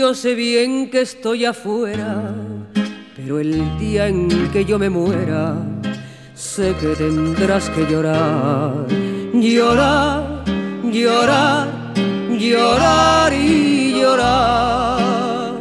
Yo sé bien que estoy afuera, pero el día en que yo me muera, sé que tendrás que llorar, llorar, llorar, llorar y llorar.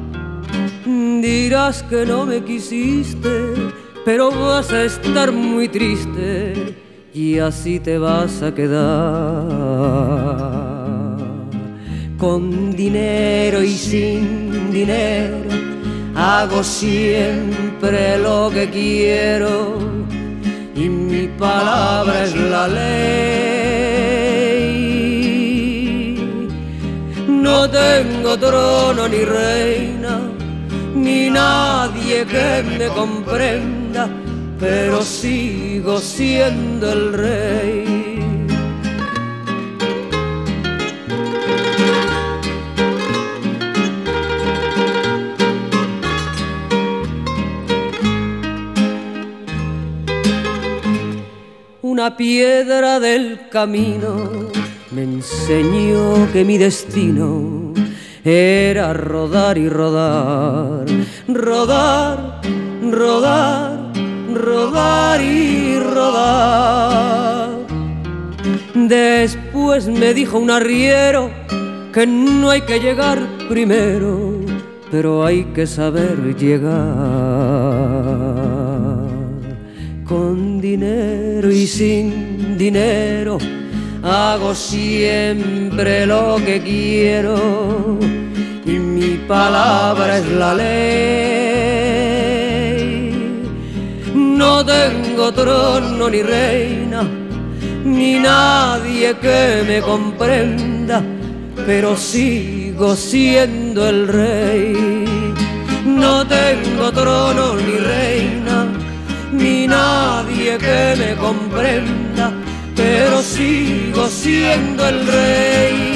Dirás que no me quisiste, pero vas a estar muy triste y así te vas a quedar. Con dinero y sin dinero hago siempre lo que quiero y mi palabra es la ley. No tengo trono ni reina, ni nadie que me comprenda, pero sigo siendo el rey. Una piedra del camino me enseñó que mi destino era rodar y rodar, rodar, rodar, rodar y rodar. Después me dijo un arriero que no hay que llegar primero, pero hay que saber llegar. Con dinero y sin dinero hago siempre lo que quiero y mi palabra es la ley. No tengo trono ni reina, ni nadie que me comprenda, pero sigo siendo el rey. No tengo trono ni reina, ni nadie que me comprenda, pero sigo siendo el rey.